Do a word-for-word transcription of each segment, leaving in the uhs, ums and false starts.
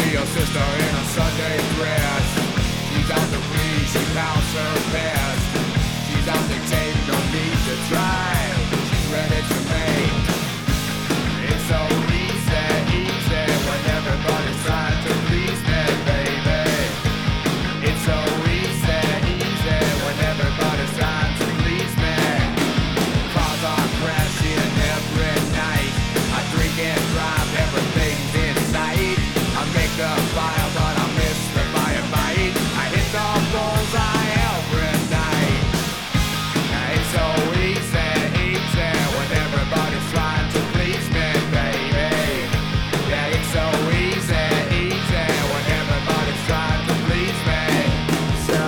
your sister in a Sunday dress. She's out to please, she pounds her best. She's out to take, no need to try. She's ready to make. It's so easy, easy when everybody's trying to please me, baby. It's so easy, easy when everybody's trying to please me. Cars are crashing every night. I drink and drive, everything's in sight. I make the fire, but I miss the firefight. I hit the bullseye every night. It's so easy, easy when everybody's trying to please me, baby. Yeah, it's so easy, easy when everybody's trying to please me. So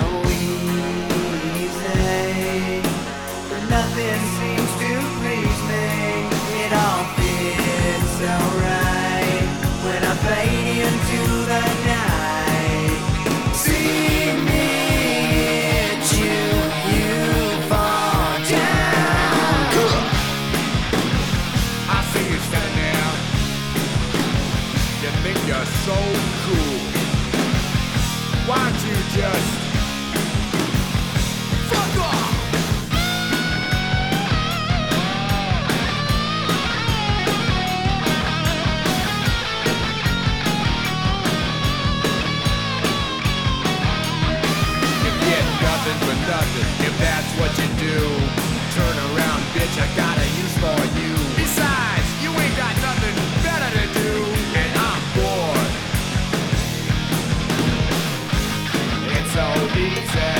easy, but nothing seems to please me. It all fits so right when I fade into the night. See me hit you, you fall down. I see you standing there. You think you're so cool. Why don't you just fuck off? You get nothing for nothing if that's what you do. Turn around, bitch, I got a use for you. Besides, you ain't got nothing better to do, and I'm bored. It's so easy.